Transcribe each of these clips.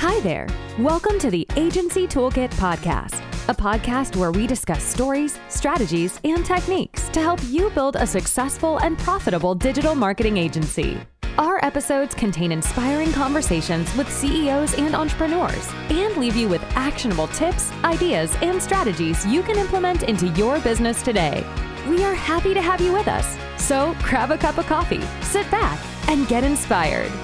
Hi there. Welcome to the Agency Toolkit Podcast, a podcast where we discuss stories, strategies, and techniques to help you build a successful and profitable digital marketing agency. Our episodes contain inspiring conversations with CEOs and entrepreneurs and leave you with actionable tips, ideas, and strategies you can implement into your business today. We are happy to have you with us. So grab a cup of coffee, sit back, and get inspired.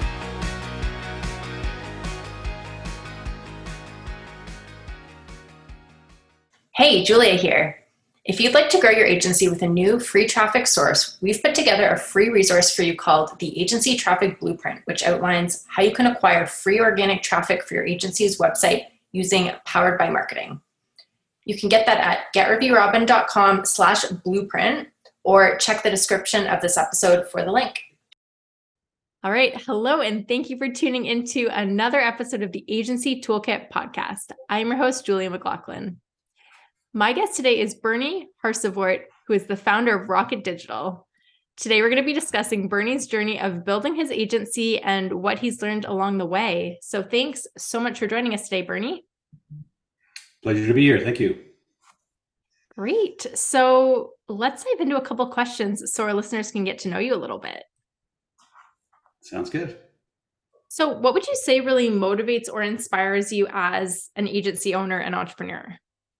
Hey, Julia here. If you'd like to grow your agency with a new free traffic source, we've put together a free resource for you called the Agency Traffic Blueprint, which outlines how you can acquire free organic traffic for your agency's website using Powered by Marketing. You can get that at getrebbyrobin.com/blueprint or check the description of this episode for the link. All right. Hello, and thank you for tuning into another episode of the Agency Toolkit Podcast. I'm your host, Julia McLaughlin. My guest today is Bernie Harsevort, who is the founder of Rocket Digital. Today, we're going to be discussing Bernie's journey of building his agency and what he's learned along the way. So thanks so much for joining us today, Bernie. Pleasure to be here. Thank you. Great. So let's dive into a couple of questions so our listeners can get to know you a little bit. Sounds good. So what would you say really motivates or inspires you as an agency owner and entrepreneur?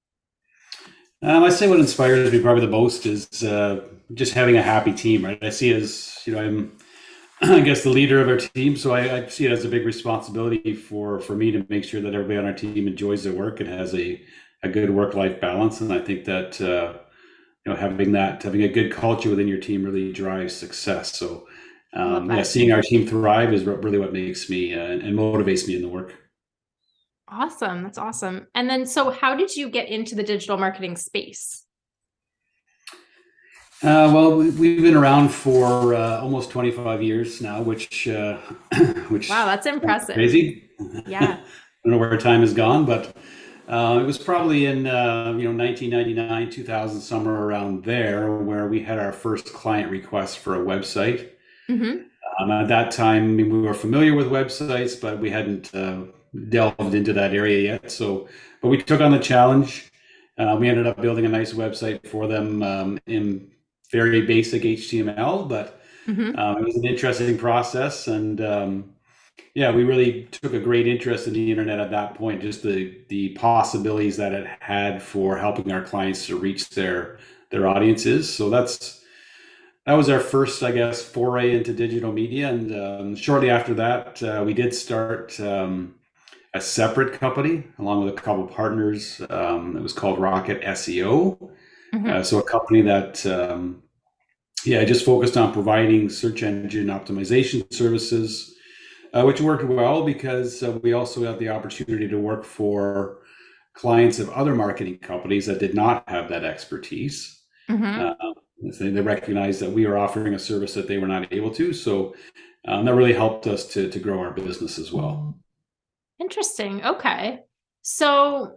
I say what inspires me probably the most is just having a happy team, right? I see it as, I'm, I guess, the leader of our team. So I see it as a big responsibility for me to make sure that everybody on our team enjoys their work and has a good work-life balance. And I think that, having a good culture within your team really drives success. So seeing our team thrive is really what makes me and motivates me in the work. Awesome. That's awesome. And then, so how did you get into the digital marketing space? Well, we've been around for almost 25 years now, which wow, that's impressive. Crazy. Yeah. I don't know where time has gone, but it was probably in 1999, 2000, somewhere around there, where we had our first client request for a website. Mm-hmm. At that time, we were familiar with websites, but we hadn't delved into that area yet. But we took on the challenge. We ended up building a nice website for them in very basic HTML, but it was an interesting process. And we really took a great interest in the internet at that point, just the possibilities that it had for helping our clients to reach their audiences. So that was our first, I guess, foray into digital media. And shortly after that, we did start a separate company along with a couple of partners. It was called Rocket SEO. So a company that, just focused on providing search engine optimization services, which worked well because we also had the opportunity to work for clients of other marketing companies that did not have that expertise. They recognized that we were offering a service that they were not able to. So that really helped us to grow our business as well. Interesting. Okay. So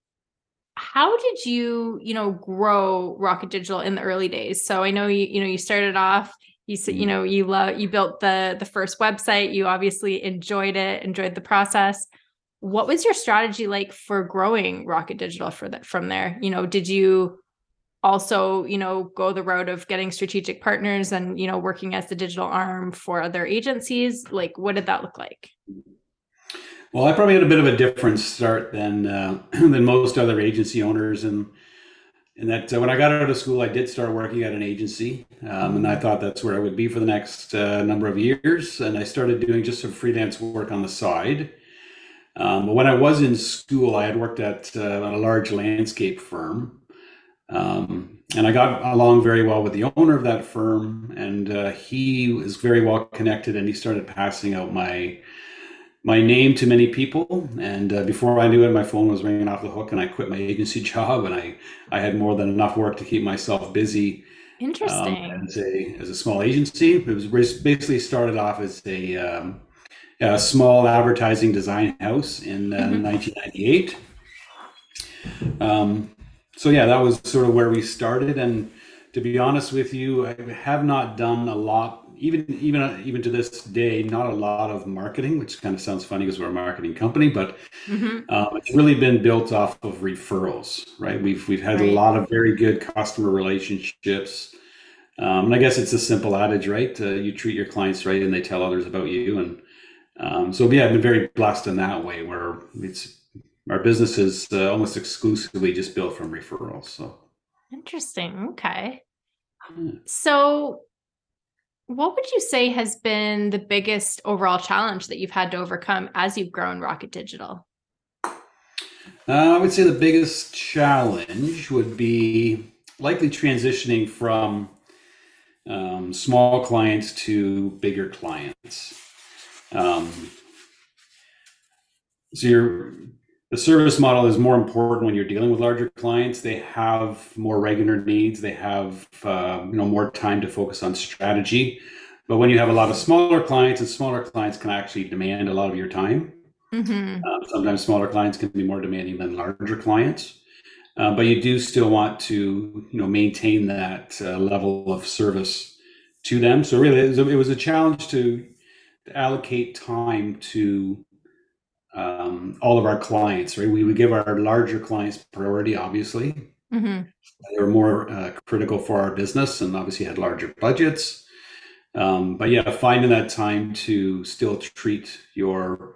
how did you, grow Rocket Digital in the early days? So I know you started off, you said, you built the first website, you obviously enjoyed the process. What was your strategy like for growing Rocket Digital from there? Did you also, go the route of getting strategic partners and, working as the digital arm for other agencies? Like, what did that look like? Well, I probably had a bit of a different start than most other agency owners, and that when I got out of school, I did start working at an agency, and I thought that's where I would be for the next number of years. And I started doing just some freelance work on the side. But when I was in school, I had worked at a large landscape firm, and I got along very well with the owner of that firm, and he was very well connected, and he started passing out my name to many people. And before I knew it, my phone was ringing off the hook, and I quit my agency job, and I had more than enough work to keep myself busy. Interesting. As a small agency, it was basically started off as a small advertising design house in 1998. That was sort of where we started. And to be honest with you, I have not done a lot even to this day, not a lot of marketing, which kind of sounds funny because we're a marketing company, but it's really been built off of referrals, right? We've had a lot of very good customer relationships, and I guess it's a simple adage, right? You treat your clients right, and they tell others about you, and so yeah, I've been very blessed in that way, where our business is almost exclusively just built from referrals. So interesting. Okay. So what would you say has been the biggest overall challenge that you've had to overcome as you've grown Rocket Digital? I would say the biggest challenge would be likely transitioning from small clients to bigger clients. The service model is more important when you're dealing with larger clients. They have more regular needs. They have more time to focus on strategy. But when you have a lot of smaller clients, and smaller clients can actually demand a lot of your time. Sometimes smaller clients can be more demanding than larger clients. But you do still want to maintain that level of service to them. So really, it was a challenge to allocate time to all of our clients, right? We would give our larger clients priority, obviously. They were more critical for our business and obviously had larger budgets. But yeah, finding that time to still treat your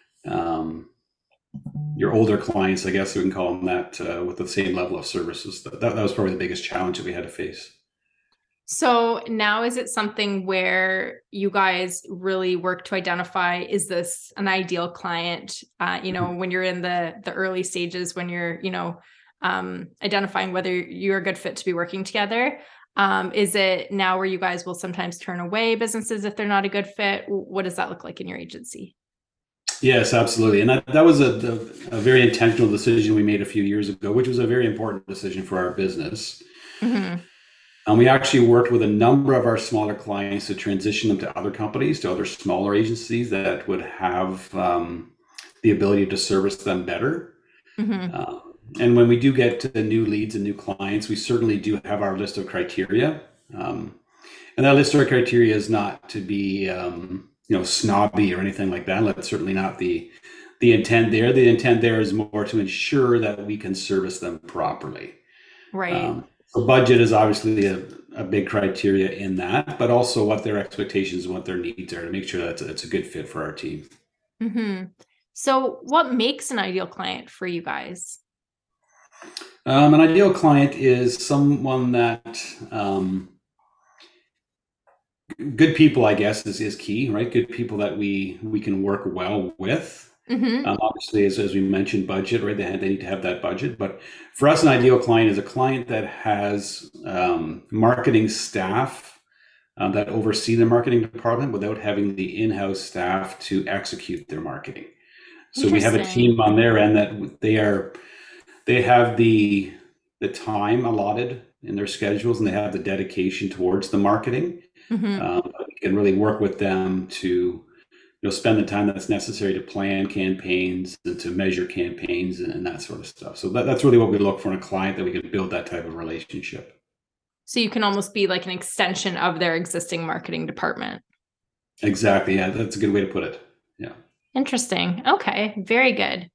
older clients, I guess we can call them that, with the same level of services. That was probably the biggest challenge that we had to face. So now is it something where you guys really work to identify, is this an ideal client? When you're in the early stages, when you're, identifying whether you're a good fit to be working together. Is it now where you guys will sometimes turn away businesses if they're not a good fit? What does that look like in your agency? Yes, absolutely. And that was a very intentional decision we made a few years ago, which was a very important decision for our business. And we actually worked with a number of our smaller clients to transition them to other companies, to other smaller agencies that would have the ability to service them better. And when we do get to the new leads and new clients, we certainly do have our list of criteria. And that list of criteria is not to be snobby or anything like that. That's certainly not the intent there. The intent there is more to ensure that we can service them properly. Right. So budget is obviously a big criteria in that, but also what their expectations and what their needs are to make sure that it's a good fit for our team. So what makes an ideal client for you guys? An ideal client is someone that good people, I guess, is key, right? Good people that we can work well with. Obviously, as we mentioned, budget, right? They need to have that budget. But for us, an ideal client is a client that has marketing staff that oversee the marketing department without having the in-house staff to execute their marketing. So we have a team on their end that they have the time allotted in their schedules, and they have the dedication towards the marketing. We can really work with them to spend the time that's necessary to plan campaigns and to measure campaigns and that sort of stuff. So that's really what we look for in a client, that we can build that type of relationship. So you can almost be like an extension of their existing marketing department. Exactly. Yeah, that's a good way to put it. Yeah. Interesting. Okay. Very good.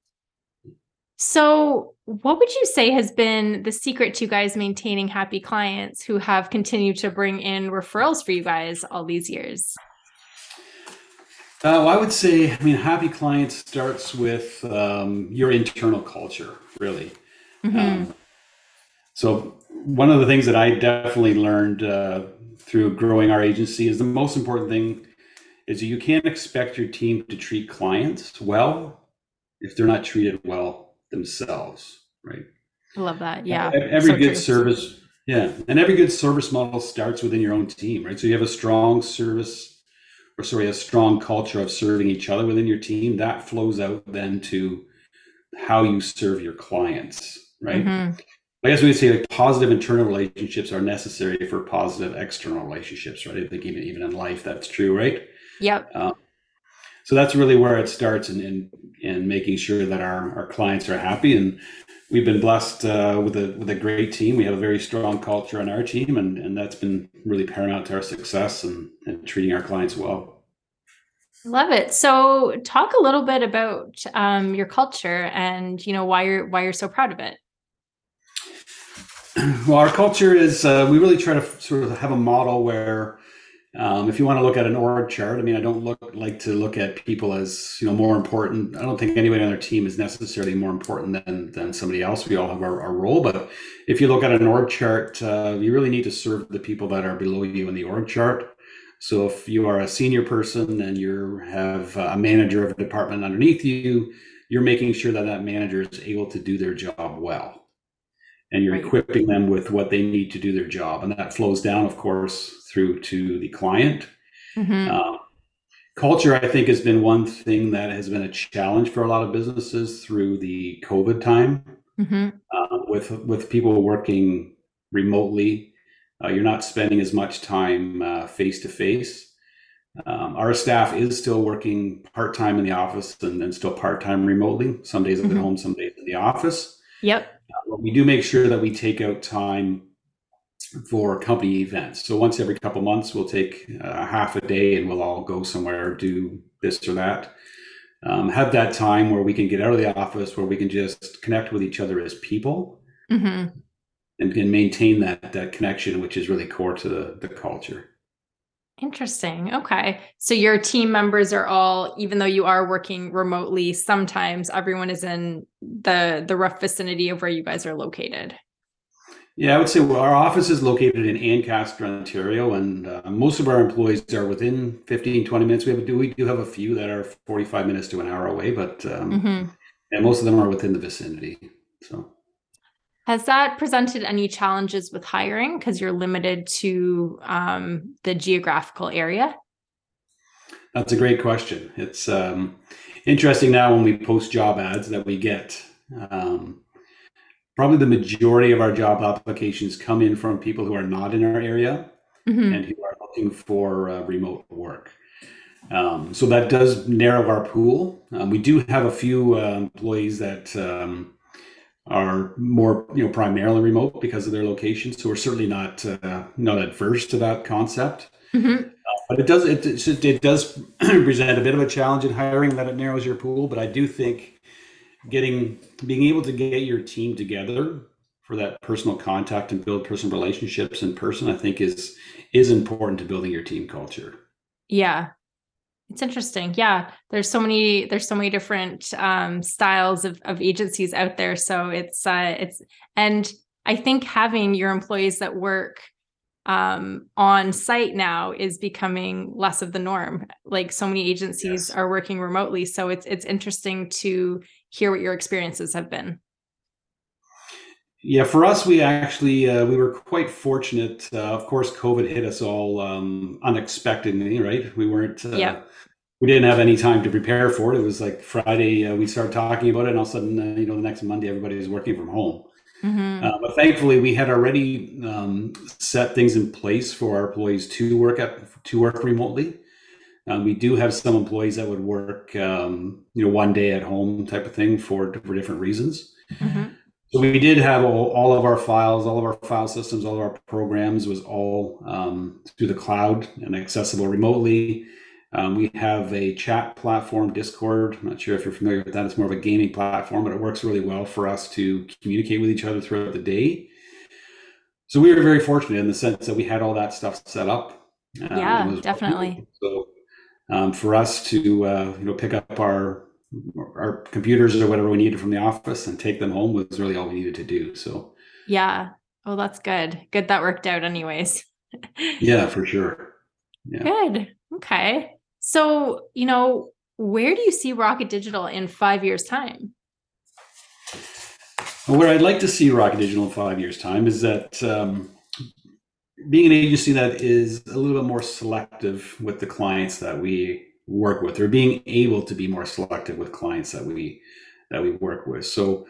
So what would you say has been the secret to you guys maintaining happy clients who have continued to bring in referrals for you guys all these years? I would say, happy clients starts with your internal culture, really. So one of the things that I definitely learned through growing our agency is the most important thing is you can't expect your team to treat clients well if they're not treated well themselves, right? I love that. Yeah. Every good service, and every good service model starts within your own team, right? So you have a strong a strong culture of serving each other within your team, that flows out then to how you serve your clients, right? I guess we would say like positive internal relationships are necessary for positive external relationships, right? I think even in life, that's true, right? Yep. So that's really where it starts, in making sure that our clients are happy. And we've been blessed with a great team. We have a very strong culture on our team, and that's been really paramount to our success and treating our clients well. Love it. So talk a little bit about your culture and, why you're so proud of it. Well, our culture is, we really try to sort of have a model where, if you want to look at an org chart, I mean, I don't like to look at people as, more important. I don't think anybody on our team is necessarily more important than somebody else. We all have our role, but if you look at an org chart, you really need to serve the people that are below you in the org chart. So if you are a senior person and you have a manager of a department underneath you, you're making sure that manager is able to do their job well. And you're equipping them with what they need to do their job. And that flows down, of course, through to the client. Mm-hmm. Culture, I think, has been one thing that has been a challenge for a lot of businesses through the COVID time. Mm-hmm. With people working remotely. You're not spending as much time face to face. Our staff is still working part-time in the office and still part-time remotely. Some days at home, some days in the office. Yep. We do make sure that we take out time for company events. So once every couple months, we'll take half a day and we'll all go somewhere, do this or that. Have that time where we can get out of the office, where we can just connect with each other as people. Mm-hmm. And maintain that connection, which is really core to the culture. Interesting. Okay. So your team members are all, even though you are working remotely, sometimes everyone is in the rough vicinity of where you guys are located. Yeah, I would say our office is located in Ancaster, Ontario, and most of our employees are within 15, 20 minutes. We do have a few that are 45 minutes to an hour away, but and most of them are within the vicinity. So. Has that presented any challenges with hiring because you're limited to the geographical area? That's a great question. It's interesting now when we post job ads that we get. Probably the majority of our job applications come in from people who are not in our area and who are looking for remote work. So that does narrow our pool. We do have a few employees that are more, primarily remote because of their location. So we're certainly not adverse to that concept. Mm-hmm. But it does present a bit of a challenge in hiring, that it narrows your pool. But I do think being able to get your team together for that personal contact and build personal relationships in person, I think is important to building your team culture. Yeah. It's interesting. Yeah. There's so many different styles of agencies out there. So and I think having your employees that work on site now is becoming less of the norm. Like so many agencies are working remotely. So it's interesting to hear what your experiences have been. Yeah, for us, we actually we were quite fortunate. Of course, COVID hit us all unexpectedly, right? We weren't. We didn't have any time to prepare for it. It was like Friday, we started talking about it, and all of a sudden, the next Monday, everybody was working from home. Mm-hmm. But thankfully, we had already set things in place for our employees to work remotely. We do have some employees that would work, one day at home type of thing for different reasons. Mm-hmm. So we did have all of our files, all of our file systems, all of our programs was all through the cloud and accessible remotely. We have a chat platform, Discord. I'm not sure if you're familiar with that. It's more of a gaming platform, but it works really well for us to communicate with each other throughout the day. So we were very fortunate in the sense that we had all that stuff set up. Yeah, definitely. So for us to pick up our computers or whatever we needed from the office and take them home was really all we needed to do. So yeah. Oh, that's good. Good that worked out anyways. Yeah, for sure. Yeah. Good. Okay. So, where do you see Rocket Digital in 5 years' time? Well, where I'd like to see Rocket Digital in 5 years' time is that being an agency that is a little bit more selective with the clients that we work with, or being able to be more selective with clients that we work with. So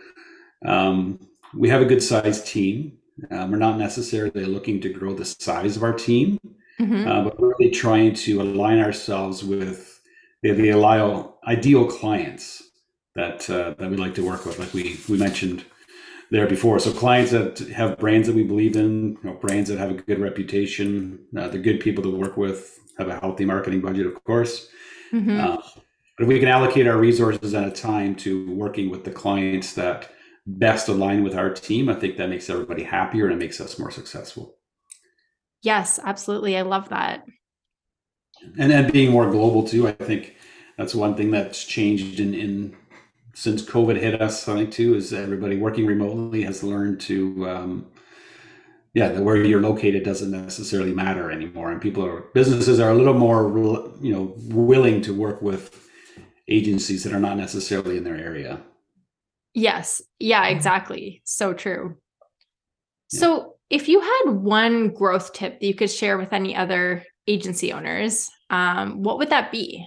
we have a good sized team. We're not necessarily looking to grow the size of our team, but we're really trying to align ourselves with ideal clients that we like to work with, like we mentioned there before. So clients that have brands that we believe in, brands that have a good reputation, they're good people to work with, have a healthy marketing budget, of course. But if we can allocate our resources at a time to working with the clients that best align with our team, I think that makes everybody happier and it makes us more successful. Yes, absolutely. I love that. And being more global too, I think that's one thing that's changed in since COVID hit us, I think too, is everybody working remotely has learned to, where you're located doesn't necessarily matter anymore. And businesses are a little more, willing to work with agencies that are not necessarily in their area. Yes. Yeah, exactly. So true. Yeah. So if you had one growth tip that you could share with any other agency owners, what would that be?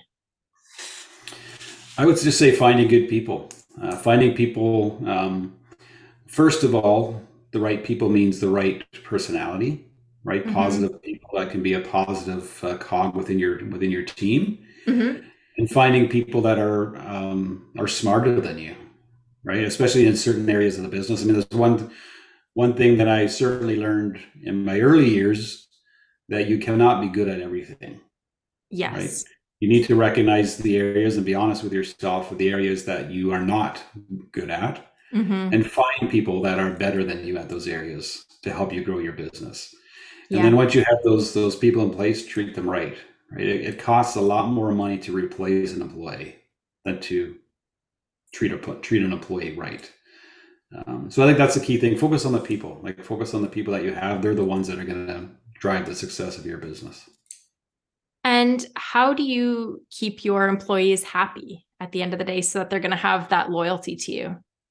I would just say finding good people. Finding people, first of all, the right people means the right personality, right? Positive people that can be a positive cog within your team, and finding people that are smarter than you, right? Especially in certain areas of the business. I mean, there's one thing that I certainly learned in my early years, that you cannot be good at everything. Yes. Right? You need to recognize the areas and be honest with yourself with the areas that you are not good at, and find people that are better than you at those areas to help you grow your business. And then once you have those people in place, treat them right. It costs a lot more money to replace an employee than to treat an employee right. So I think that's the key thing. Focus on the people. Focus on the people that you have. They're the ones that are going to drive the success of your business. And how do you keep your employees happy at the end of the day so that they're going to have that loyalty to you?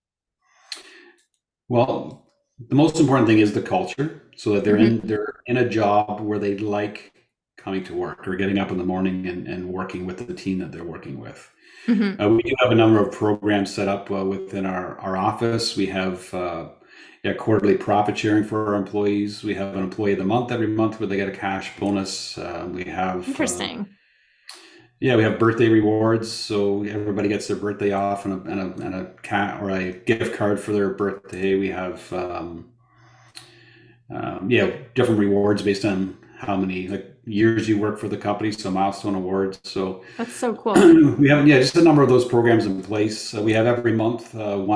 Well, the most important thing is the culture, so that they're in a job where they like coming to work or getting up in the morning and working with the team that they're working with. We do have a number of programs set up within our office. We have quarterly profit sharing for our employees. We have an employee of the month every month where they get a cash bonus. We have interesting. We have birthday rewards, so everybody gets their birthday off and a cat or a gift card for their birthday. We have different rewards based on how many years you work for the company, so milestone awards. So that's so cool. We have just a number of those programs in place. We have every month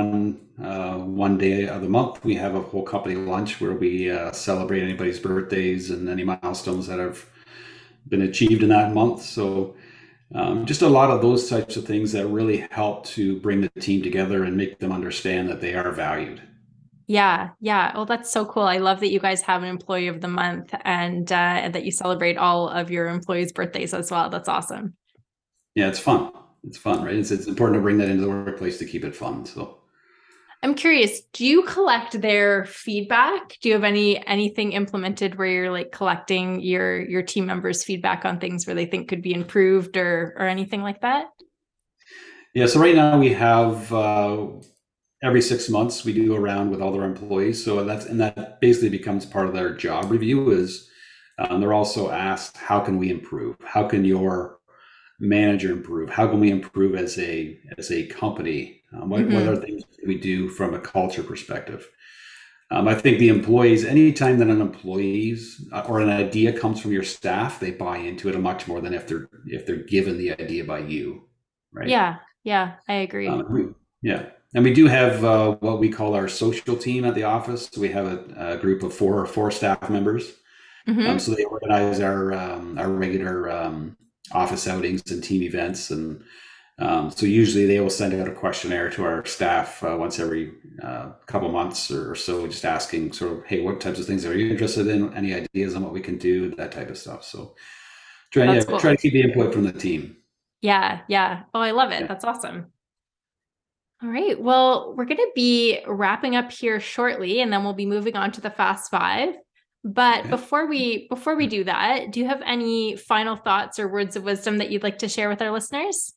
one day of the month we have a whole company lunch where we celebrate anybody's birthdays and any milestones that have been achieved in that month. So just a lot of those types of things that really help to bring the team together and make them understand that they are valued. Yeah. Oh, that's so cool. I love that you guys have an employee of the month and that you celebrate all of your employees' birthdays as well. That's awesome. Yeah, it's fun. It's fun, right? It's important to bring that into the workplace to keep it fun. So I'm curious, do you collect their feedback? Do you have anything implemented where you're collecting your team members' feedback on things where they think could be improved or anything like that? Yeah. So right now we have every 6 months we do a round with all their employees. So that basically becomes part of their job review. Is they're also asked, how can we improve? How can your manager improve? How can we improve as a company? What are things we do from a culture perspective? I think the employees, anytime that an employee's or an idea comes from your staff, they buy into it much more than if they're given the idea by you, right? Yeah, I agree. And we do have what we call our social team at the office. So we have a group of four staff members. So they organize our regular office outings and team events, and so usually they will send out a questionnaire to our staff once every couple months or so, just asking sort of, hey, what types of things are you interested in? Any ideas on what we can do? That type of stuff. So try to keep the input from the team. Yeah. Oh, I love it. Yeah. That's awesome. All right. Well, we're going to be wrapping up here shortly, and then we'll be moving on to the Fast Five. But before we do that, do you have any final thoughts or words of wisdom that you'd like to share with our listeners?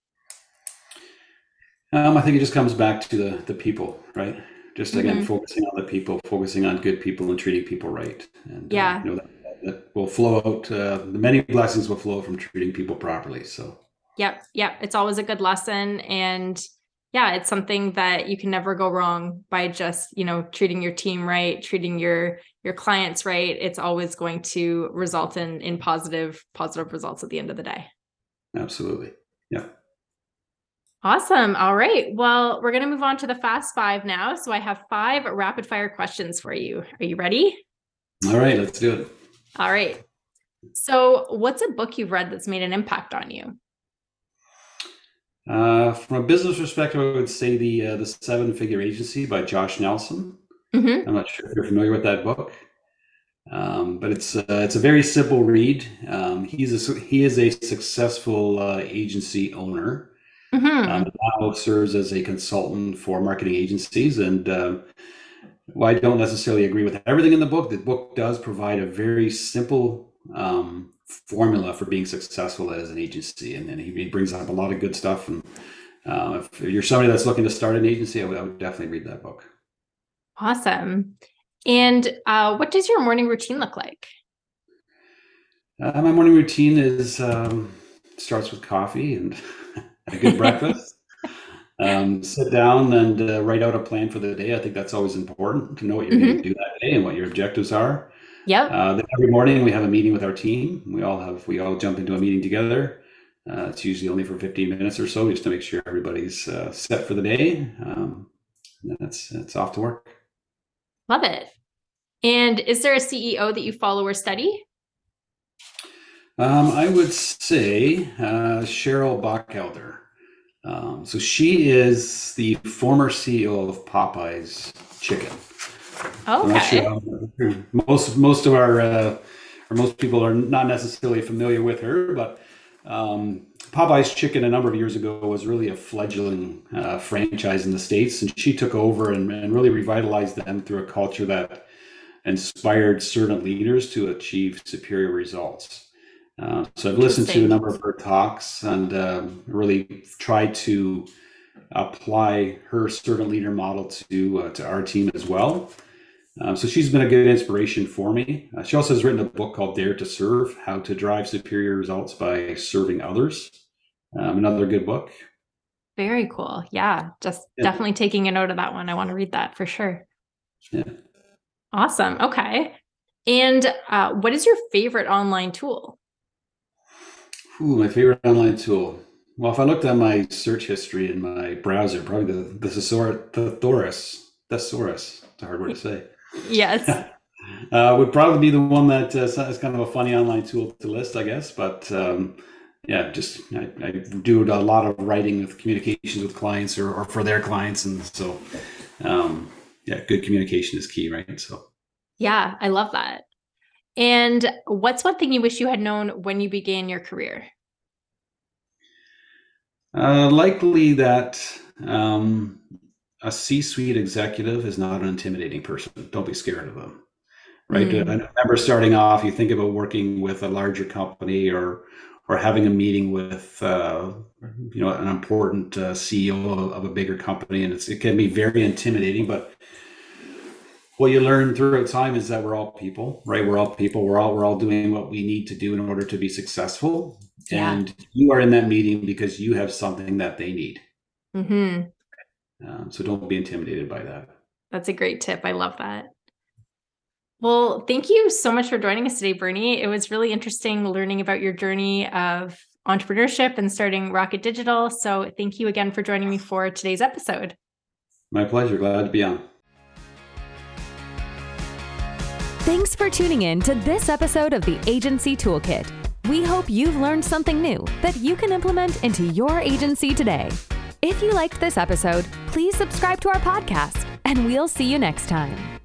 I think it just comes back to the people, right? Just again, focusing on the people, focusing on good people and treating people right. And that will flow out, the many blessings will flow from treating people properly. So Yep. It's always a good lesson. And yeah, it's something that you can never go wrong by just, treating your team right, treating your clients right. It's always going to result in positive results at the end of the day. Absolutely. Yeah. Awesome. All right. Well, we're going to move on to the Fast Five now. So I have 5 rapid fire questions for you. Are you ready? All right, let's do it. All right. So what's a book you've read that's made an impact on you? From a business perspective, I would say the 7-Figure Agency by Josh Nelson. Mm-hmm. I'm not sure if you're familiar with that book, but it's a very simple read. He is a successful agency owner. Mm-hmm. Now serves as a consultant for marketing agencies, and while I don't necessarily agree with everything in the book does provide a very simple formula for being successful as an agency, and he brings up a lot of good stuff. And if you're somebody that's looking to start an agency, I would definitely read that book. Awesome. And what does your morning routine look like? My morning routine is starts with coffee and a good breakfast. Sit down and write out a plan for the day. I think that's always important to know what you're going to do that day and what your objectives are. Yep. Then every morning we have a meeting with our team. We all jump into a meeting together. It's usually only for 15 minutes or so, just to make sure everybody's set for the day. And it's off to work. Love it. And is there a CEO that you follow or study? I would say Cheryl Bachhelder. So she is the former CEO of Popeye's Chicken. Okay. Most of our or most people are not necessarily familiar with her, but Popeye's Chicken a number of years ago was really a fledgling franchise in the States, and she took over and really revitalized them through a culture that inspired servant leaders to achieve superior results. So I've listened to a number of her talks and really tried to apply her servant leader model to our team as well. So she's been a good inspiration for me. She also has written a book called Dare to Serve: How to Drive Superior Results by Serving Others. Another good book. Very cool. Yeah, definitely taking a note of that one. I want to read that for sure. Yeah. Awesome. Okay. And what is your favorite online tool? My favorite online tool. Well, if I looked at my search history in my browser, probably the thesaurus. It's a hard word to say. Yes. Would probably be the one that is kind of a funny online tool to list, I guess. But I do a lot of writing with communications with clients or for their clients. And so, good communication is key, right? So. Yeah, I love that. And what's one thing you wish you had known when you began your career? Likely that a C-suite executive is not an intimidating person. Don't be scared of them, right? I remember starting off, you think about working with a larger company or having a meeting with an important CEO of a bigger company, and it can be very intimidating. But what you learn throughout time is that we're all people, right? We're all people. We're all doing what we need to do in order to be successful. Yeah. And you are in that meeting because you have something that they need. So don't be intimidated by that. That's a great tip. I love that. Well, thank you so much for joining us today, Bernie. It was really interesting learning about your journey of entrepreneurship and starting Rocket Digital. So thank you again for joining me for today's episode. My pleasure. Glad to be on. Thanks for tuning in to this episode of the Agency Toolkit. We hope you've learned something new that you can implement into your agency today. If you liked this episode, please subscribe to our podcast, and we'll see you next time.